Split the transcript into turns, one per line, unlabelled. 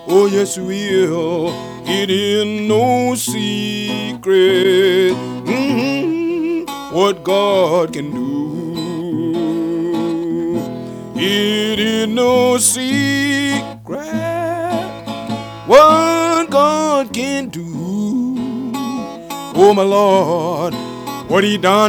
Oh, yes, will. It is no secret what God can do. It is no secret what God can do. Oh, my Lord, what He done